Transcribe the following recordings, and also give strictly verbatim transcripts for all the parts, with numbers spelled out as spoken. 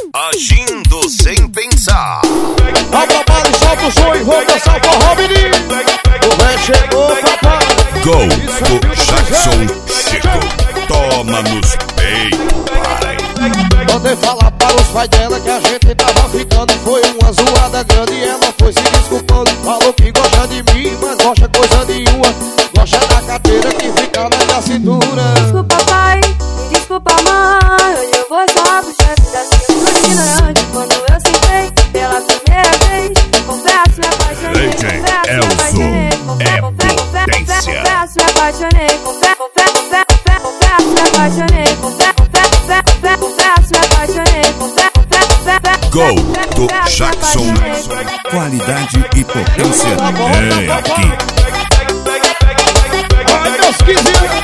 Agindo sem pensar. A papai solta o som e vou dançar o forró, menino. O rei chegou, papai. Gol do Jackson chegou. Toma nos peitos, pai. Mandei falar para os pais dela que a gente tava ficando. Foi uma zoada grande e ela foi se desculpando. Falou que gosta de mim, mas gosta coisa nenhuma. Gosta da carteira que fica na minha cintura. Desculpa pai, desculpa mãe. Hoje eu vou só pro chefe da sua ignorante. Quando eu sentei pela primeira vez, confesso, me apaixonei. Confesso, me apaixonei. Confesso, me apaixonei. Confesso, me apaixonei. Confesso, me apaixonei. Gol do Jackson. Qualidade e potência é aqui. Ai, meus quinze.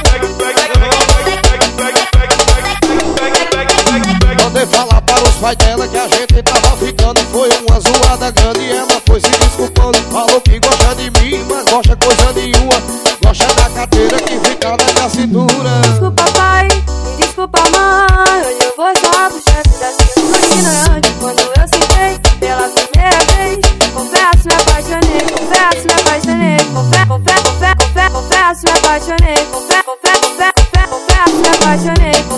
Mandei falar para os pais dela que a gente tava ficando. Foi uma zoada grande e ela foi se desculpando. Falou que gosta de mim, mas gosta coisa nenhuma. Gosta da carteira que fica na minha cintura. Desculpa pai, desculpa mãe. Hoje eu vou só pro chefe da sua ignorante. Quando eu sentei pela primeira vez, confesso, me apaixonei. Confesso, me apaixonei. Confesso, confesso, confesso, confesso, me apaixonei. Confesso, confesso, confesso, confesso, me apaixonei.